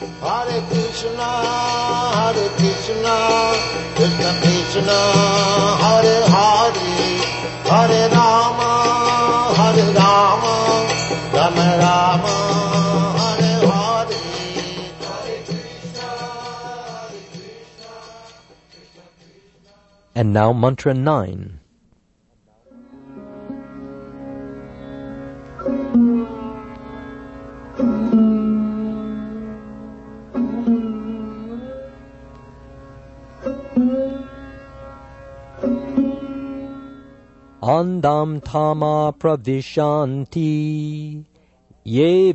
Hare Krishna, Krishna Krishna, Hare Hare, Hare Rama, Rama Rama, Hare Hare, Hare Krishna, Krishna. And now Mantra 9. Andam tama pravishanti ye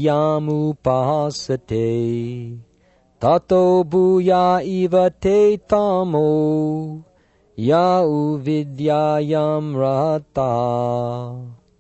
vidyamupahasate tato bhuya iva te tamo ya uvidyayam rata.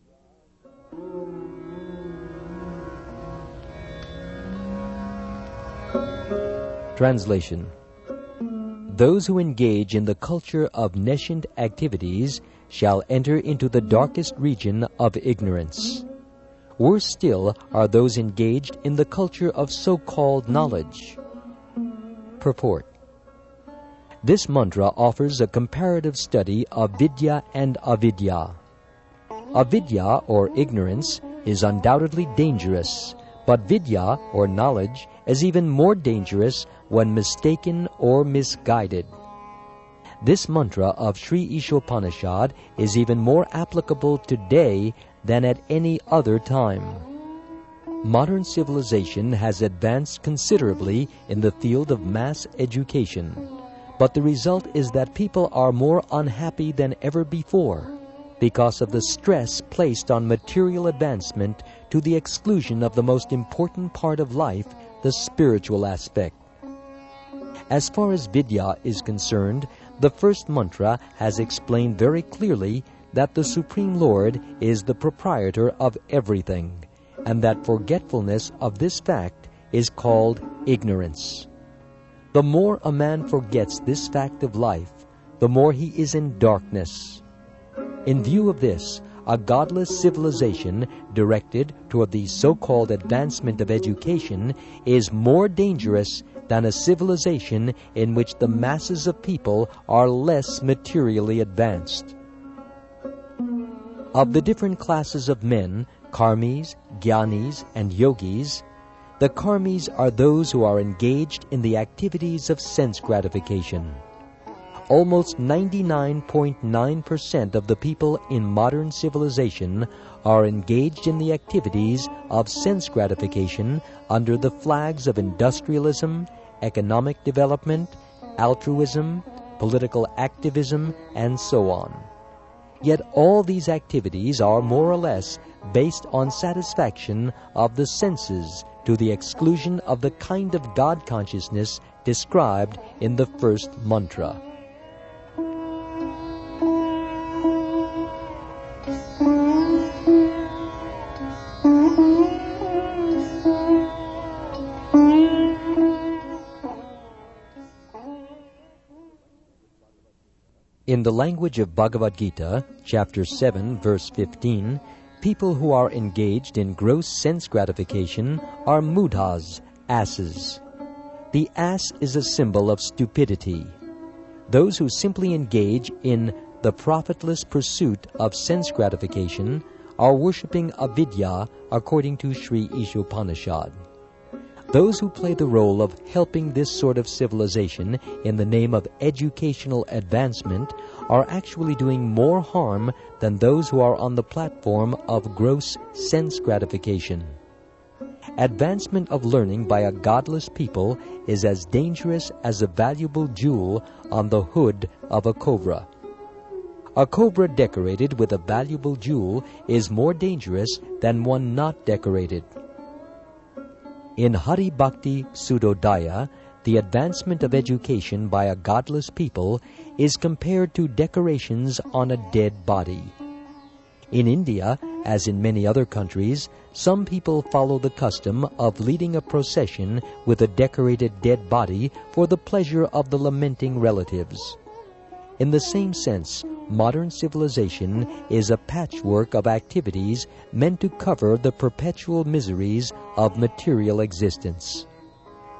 Translation. Those who engage in the culture of nescient activities shall enter into the darkest region of ignorance. Worse still are those engaged in the culture of so-called knowledge. Purport. This mantra offers a comparative study of vidya and avidya. Avidya, or ignorance, is undoubtedly dangerous, but vidya, or knowledge, is even more dangerous when mistaken or misguided. This mantra of Sri Ishopanishad is even more applicable today than at any other time. Modern civilization has advanced considerably in the field of mass education, but the result is that people are more unhappy than ever before because of the stress placed on material advancement to the exclusion of the most important part of life, the spiritual aspect. As far as vidya is concerned, the first mantra has explained very clearly that the Supreme Lord is the proprietor of everything, and that forgetfulness of this fact is called ignorance. The more a man forgets this fact of life, the more he is in darkness. In view of this, a godless civilization directed toward the so-called advancement of education is more dangerous than a civilization in which the masses of people are less materially advanced. Of the different classes of men, karmis, jnanis, and yogis, the karmis are those who are engaged in the activities of sense gratification. Almost 99.9% of the people in modern civilization are engaged in the activities of sense gratification under the flags of industrialism, economic development, altruism, political activism, and so on. Yet all these activities are more or less based on satisfaction of the senses to the exclusion of the kind of God consciousness described in the first mantra. In the language of Bhagavad Gita, chapter 7, verse 15, people who are engaged in gross sense gratification are mudhas, asses. The ass is a symbol of stupidity. Those who simply engage in the profitless pursuit of sense gratification are worshipping avidya according to Sri Ishopanishad. Those who play the role of helping this sort of civilization in the name of educational advancement are actually doing more harm than those who are on the platform of gross sense gratification. Advancement of learning by a godless people is as dangerous as a valuable jewel on the hood of a cobra. A cobra decorated with a valuable jewel is more dangerous than one not decorated. In Hari Bhakti Sudodaya, the advancement of education by a godless people is compared to decorations on a dead body. In India, as in many other countries, some people follow the custom of leading a procession with a decorated dead body for the pleasure of the lamenting relatives. In the same sense, modern civilization is a patchwork of activities meant to cover the perpetual miseries of material existence.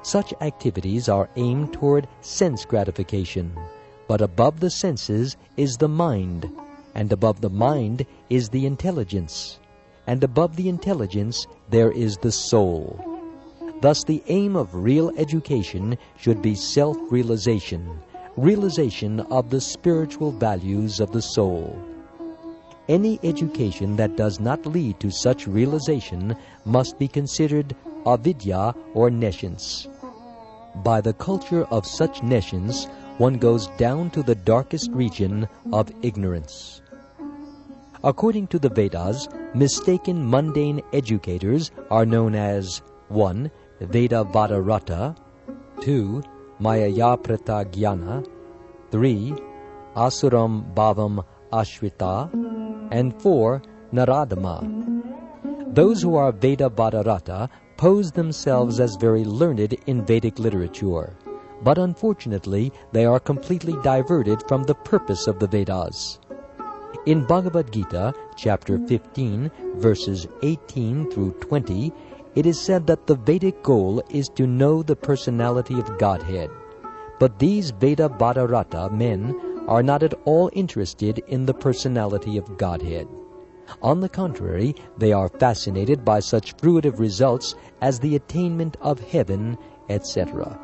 Such activities are aimed toward sense gratification, but above the senses is the mind, and above the mind is the intelligence, and above the intelligence there is the soul. Thus the aim of real education should be self-realization, realization of the spiritual values of the soul. Any education that does not lead to such realization must be considered avidya or nescience. By the culture of such nescience, one goes down to the darkest region of ignorance. According to the Vedas, mistaken mundane educators are known as 1. Veda Vadarata, 2. Mayayaprata Jnana, 3. Asuram Bhavam Ashvita, and 4. Naradama. Those who are Veda Vadarata pose themselves as very learned in Vedic literature, but unfortunately they are completely diverted from the purpose of the Vedas. In Bhagavad Gita, chapter 15, verses 18 through 20, it is said that the Vedic goal is to know the personality of Godhead. But these Veda Vadarata men are not at all interested in the personality of Godhead. On the contrary, they are fascinated by such fruitive results as the attainment of heaven, etc.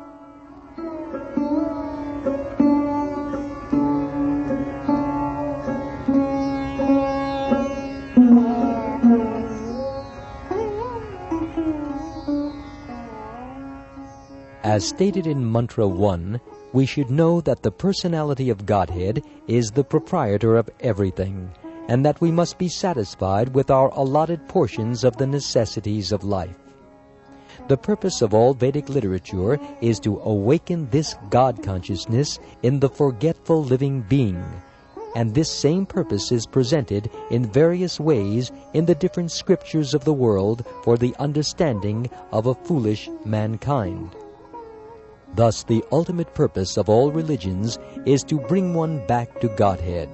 As stated in Mantra 1, we should know that the personality of Godhead is the proprietor of everything, and that we must be satisfied with our allotted portions of the necessities of life. The purpose of all Vedic literature is to awaken this God consciousness in the forgetful living being, and this same purpose is presented in various ways in the different scriptures of the world for the understanding of a foolish mankind. Thus, the ultimate purpose of all religions is to bring one back to Godhead.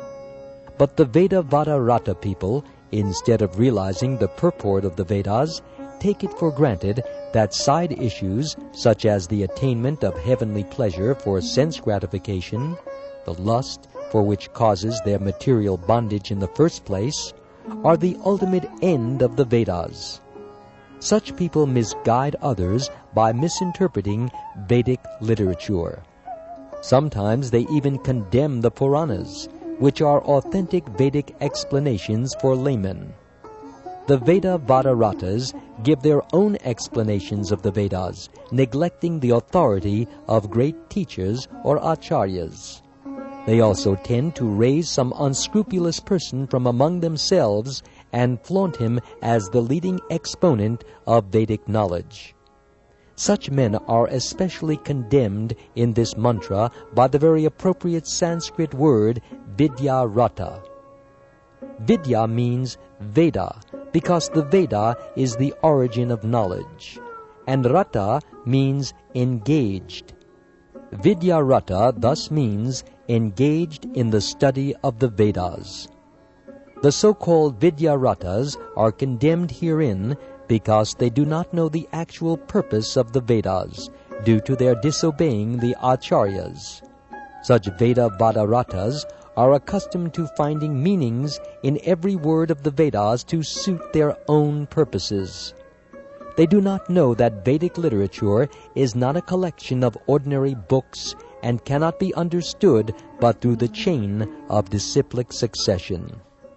But the Veda Vadarata people, instead of realizing the purport of the Vedas, take it for granted that side issues, such as the attainment of heavenly pleasure for sense gratification, the lust for which causes their material bondage in the first place, are the ultimate end of the Vedas. Such people misguide others by misinterpreting Vedic literature. Sometimes they even condemn the Puranas, which are authentic Vedic explanations for laymen. The Veda Vadaratas give their own explanations of the Vedas, neglecting the authority of great teachers or acharyas. They also tend to raise some unscrupulous person from among themselves and flaunt him as the leading exponent of Vedic knowledge. Such men are especially condemned in this mantra by the very appropriate Sanskrit word Vidyarata. Vidya means Veda, because the Veda is the origin of knowledge, and Rata means engaged. Vidyarata thus means engaged in the study of the Vedas. The so-called Vidyaratas are condemned herein because they do not know the actual purpose of the Vedas, due to their disobeying the acharyas. Such Veda Vadaratas are accustomed to finding meanings in every word of the Vedas to suit their own purposes. They do not know that Vedic literature is not a collection of ordinary books and cannot be understood but through the chain of disciplic succession.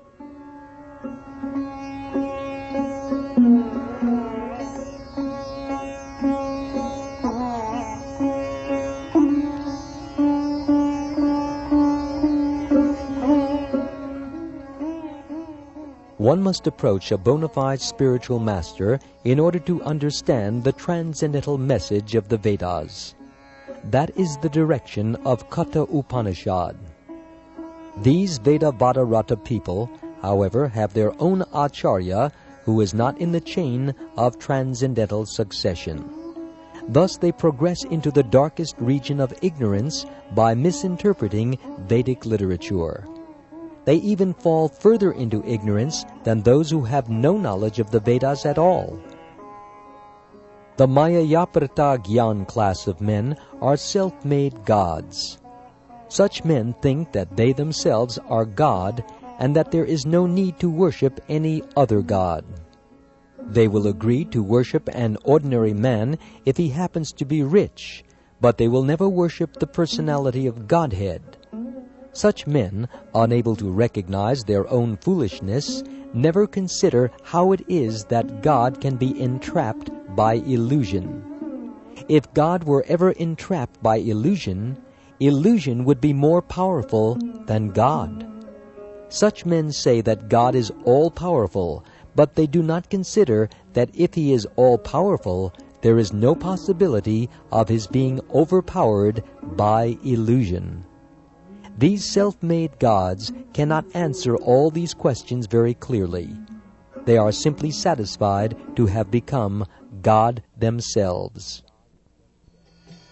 One must approach a bona fide spiritual master in order to understand the transcendental message of the Vedas. That is the direction of Katha Upanishad. These Veda Vadarata people, however, have their own acharya who is not in the chain of transcendental succession. Thus they progress into the darkest region of ignorance by misinterpreting Vedic literature. They even fall further into ignorance than those who have no knowledge of the Vedas at all. The Mayayaprta Gyan class of men are self-made gods. Such men think that they themselves are God and that there is no need to worship any other god. They will agree to worship an ordinary man if he happens to be rich, but they will never worship the personality of Godhead. Such men, unable to recognize their own foolishness, never consider how it is that God can be entrapped by illusion. If God were ever entrapped by illusion, illusion would be more powerful than God. Such men say that God is all-powerful, but they do not consider that if he is all-powerful, there is no possibility of his being overpowered by illusion. These self-made gods cannot answer all these questions very clearly. They are simply satisfied to have become God themselves.